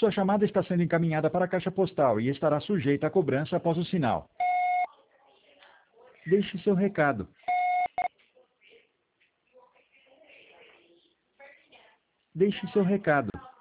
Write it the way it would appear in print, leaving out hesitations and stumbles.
Sua chamada está sendo encaminhada para a caixa postal e estará sujeita a cobrança após o sinal. Deixe seu recado. Deixe seu recado.